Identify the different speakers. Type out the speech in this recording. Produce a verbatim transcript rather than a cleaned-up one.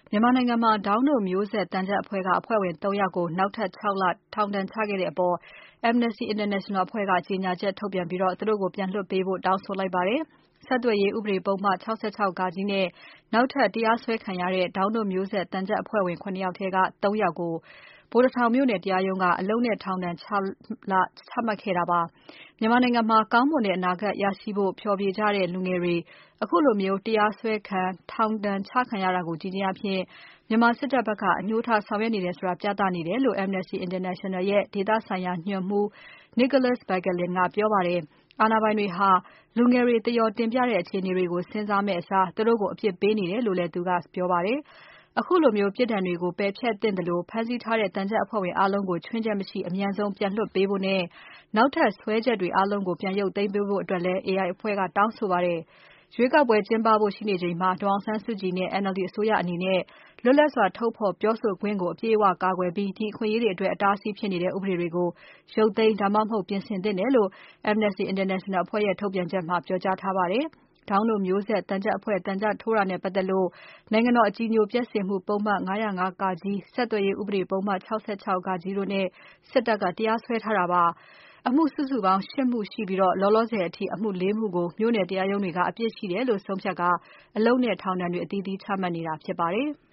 Speaker 1: မြန်မာနိုင်ငံမှာ ဒေါင်းတို့မျိုးဆက်သံချပ်အဖွဲ့က အဖွဲ့ဝင် သုံး ယောက်ကို နောက်ထပ် ၆ လ ထောင်ဒဏ်ချခဲ့တဲ့အပေါ် Amnesty International အဖွဲ့က ကြေညာချက်ထုတ်ပြန်ပြီး သူတို့ကို ပြန်လွှတ်ပေးဖို့ တောင်းဆိုလိုက်ပါတယ်။ ဆက်သွယ်ရေးဥပဒေပုဒ်မ ၆၆ (ဃ) နဲ့ နောက်ထပ်တရားစွဲခံရတဲ့ ဒေါင်းတို့မျိုးဆက်သံချပ်အဖွဲ့ဝင် ၇ ယောက်ထဲက သုံး ယောက်ကို ဗိုလ်တထောင်မြို့နယ်တရားရုံးက အလုပ်နဲ့ထောင်ဒဏ် ၆ လ ချမှတ်ခဲ့တာပါ။ မြန်မာနိုင်ငံမှာ ကောင်းမွန်တဲ့အနာဂတ်ရရှိဖို့ ဖျော်ဖြေကြတဲ့ လူငယ်တွေ ခုလိုတရားစွဲခံ ထောင်ဒဏ်ချခံရတာကို ကြည့်ခြင်းအားဖြင့် မြန်မာစစ်တပ်ဘက်က အငြိုးထားဆောင်ရွက်နေတယ်ဆိုတာ ပြသနေတယ်လို့ Amnesty International ရဲ့ ဒေသဆိုင်ရာညွှန်မှူး Nicholas Bequelin ကပြောပါတယ်။ အာဏာပိုင်တွေဟာ လူငယ်တွေ သရော်တင်ပြတဲ့ အခြေအနေတွေကို စဉ်းစားမယ့်အစား သူတို့ကို အပြစ်ပေးနေတယ်လို့လည်း သူကပြောပါတယ်။ ခုလိုပြစ်ဒဏ်တွေကို ပယ်ဖျက်သင့်သလို ဖမ်းဆီးထားတဲ့ သံချပ်အဖွဲ့ဝင်အားလုံးကို ခြွင်းချက်မရှိ အမြန်ဆုံးပြန်လွှတ်ပေးဖို့နဲ့ နောက်ထပ်စွဲချက်တွေအားလုံးကို ပြန်ရုပ်သိမ်းပေးဖို့လည်း Amnesty International အဖွဲ့က တောင်းဆိုပါတယ်။ ရွေးကောက်ပွဲကျင်းပဖို့ရှိနေချိန်မှာ ဒေါ်အောင်ဆန်းစုကြည်နဲ့ NLD အစိုးရအနေနဲ့ လွတ်လပ်စွာထုတ်ဖော်ပြောဆိုခွင့်ကို အပြည့်အဝကာကွယ်ပြီး ဒီအခွင့်အရေးတွေအတွက် အတားအဆီးဖြစ်နေတဲ့ ဥပဒေတွေကို ရုတ်သိမ်း ဒါမှမဟုတ် ပြင်ဆင်သင့်တယ်လို့ Amnesty International အဖွဲ့ရဲ့ ထုတ်ပြန်ချက်မှာ ပြောကြားထားပါတယ်။ ဒေါင်းတို့မျိုးဆက်သံချပ်အဖွဲ့ သံချပ်ထိုးတာနဲ့ပတ်သက်လို့ နိုင်ငံတော်အကြည်ညိုပျက်စေမှုပုဒ်မ ၅၀၅ (က) ဆက်သွယ်ရေးဥပဒေပုဒ်မ ၆၆ (ဃ) တို့နဲ့ စစ်တပ်က တရားစွဲထားတာပါ။ အမှုစုစုပေါင်း ၈ မှုရှိပြီး လောလောဆယ်အထိ အမှု ၄ မှုကို မြို့နယ်တရားရုံးတွေက အပြစ်ရှိတယ်လို့ ဆုံးဖြတ်ကာ အလုပ်နဲ့ ထောင်ဒဏ်တွေ အသီးသီးချမှတ်နေတာဖြစ်ပါတယ်။